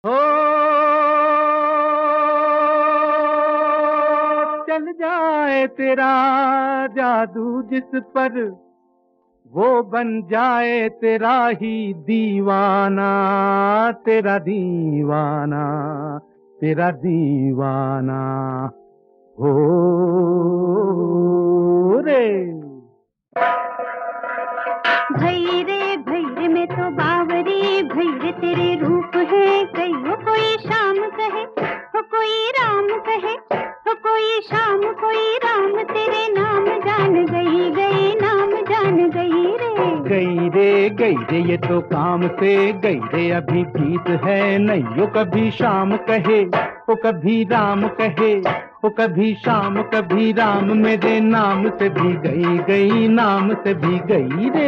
हो चल जाए तेरा जादू जिस पर, वो बन जाए तेरा ही दीवाना, तेरा दीवाना, तेरा दीवाना हो रे। भई रे में तो बावरी भई रे तेरे रूप है, कई हो कोई शाम कहे हो कोई राम कहे हो कोई शाम कोई राम, तेरे नाम जान गई गई नाम जान गई गई रे ये तो काम से गई रे, अभी जीत है नहीं वो कभी शाम कहे वो कभी राम कहे वो कभी शाम कभी राम, मेरे नाम से भी गई गई नाम से भी गई रे।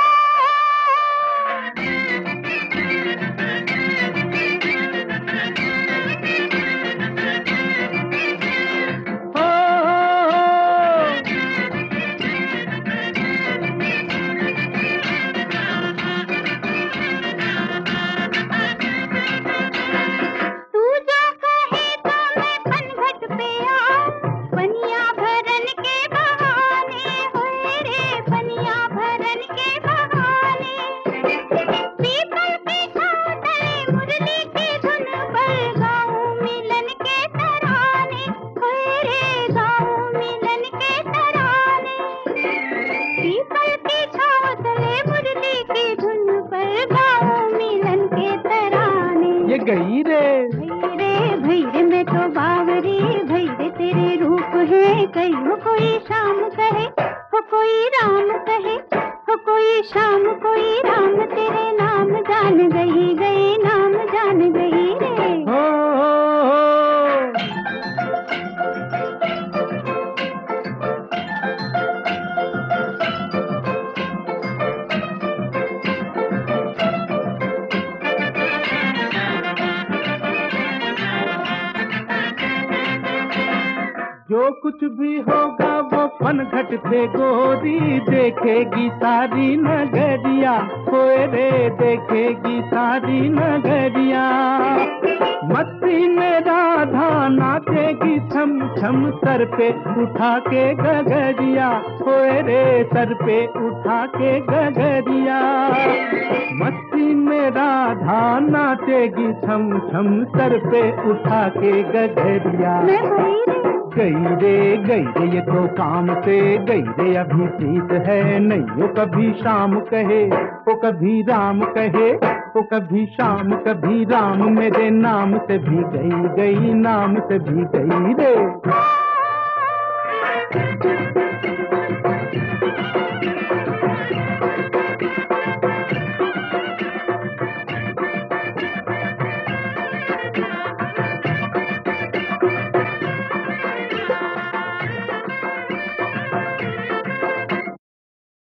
ये गई रे भई रे में तो बावरी भई रे तेरे रूप है, कई हो कोई शाम कहे हो कोई राम कहे हो कोई शाम कोई राम, तेरे नाम जान गई गई नाम जान गई रे। हो जो कुछ भी होगा वो पनघट पे गोरी देखेगी सारी नगरिया, होए रे देखेगी सारी नगरिया। मस्ती में राधा नाचेगी छम छम सर पे उठा के गगरिया, होए रे सर पे उठा के गगरिया। मस्ती में राधा नाचेगी छम छम सर पे उठा के गगरिया। गई रे ये तो काम से गई रे, अभी जीत है नहीं वो कभी शाम कहे वो कभी राम कहे वो कभी शाम कभी राम, मेरे नाम से भी गई गई नाम से भी गई रे।